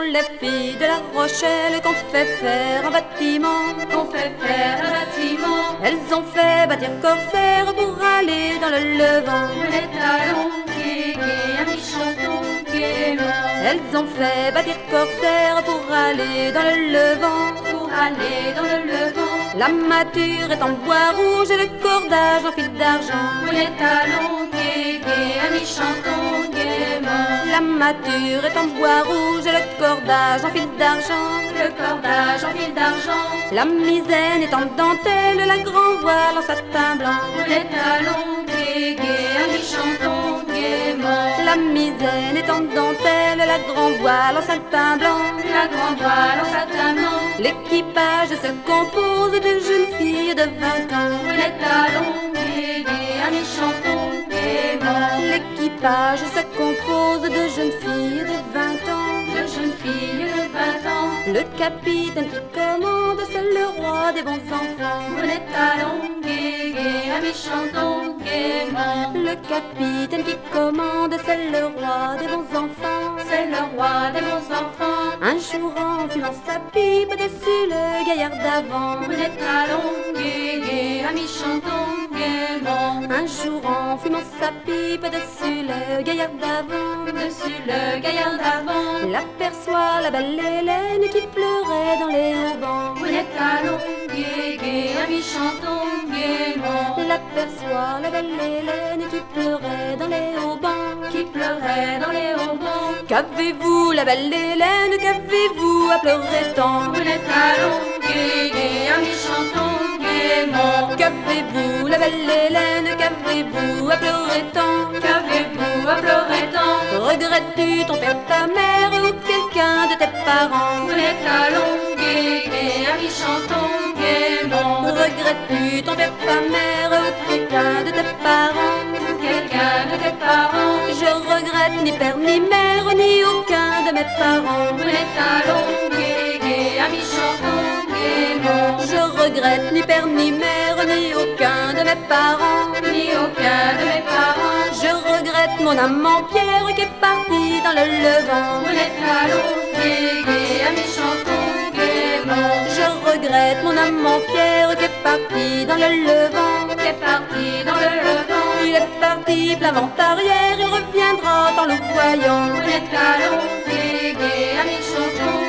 les filles de La Rochelle qu'on fait faire un bâtiment. Qu'on fait faire un bâtiment. Elles ont fait bâtir Corsaire pour aller dans le Levant. Les talons guégués, amis chantons gaiement. Elles ont fait bâtir Corsaire pour aller dans le Levant. Pour aller dans le Levant. La mâture est en bois rouge et le cordage en fil d'argent. Les talons guégués, amis chantons gaiement. La mâture est en bois rouge et le cordage en fil d'argent. Le cordage en fil d'argent. La misaine est en dentelle, la grand voile en satin blanc. Les talons guégués, amis chantons gaiement. La misaine est en dentelle, la grand voile en satin blanc. La grand voile en satin blanc. L'équipage se compose de jeunes filles de 20 ans. Les talons guégués, amis chantons gaiement. L'équipage se compose de jeunes filles de 20 ans. De jeunes filles de 20 ans. Le capitaine qui commande, c'est le roi des bons enfants. Les talons guégués, amis chantons gaiement. Le capitaine qui commande, c'est le roi des bons enfants. C'est le roi des bons enfants. Un jour en fumant sa pipe dessus le gaillard d'avant. Les talons guégués, amis chantons gaiement. Un jour en fumant sa pipe dessus le gaillard d'avant. Dessus le gaillard d'avant. Il aperçoit la belle Hélène qui pleurait dans les haubans. Les talons guégués, amis chantons gaiement. Il aperçoit la belle Hélène qui pleurait dans les haubans. Qui pleurait dans les haubans. Qu'avez-vous la belle Hélène, qu'avez-vous à pleurer tant? Les talons guégués, amis chantons gaiement. Qu'avez-vous la belle Hélène, qu'avez-vous à pleurer tant? Qu'avez-vous à pleurer tant? Regrettes-tu ton père, ta mère ou quelqu'un de tes parents? Les talons guégués, amis chantons gaiement. Regrettes-tu ton père, ta mère ou quelqu'un de tes parents? Quelqu'un de tes parents. Je regrette ni père, ni mère, ni aucun de mes parents. Les talons guégués, amis chantons gaiement. Je regrette ni père, ni mère, ni aucun de mes parents. Ni aucun de mes parents. Je regrette mon amant Pierre qui est parti dans le Levant. Les talons guégués, amis chantons gaiement. Je regrette mon amant Pierre qui est parti dans le Levant. Qui est parti dans le Levant. Il est parti plein vent arrière, il reviendra en le voyant. Les talons guégués, amis chantons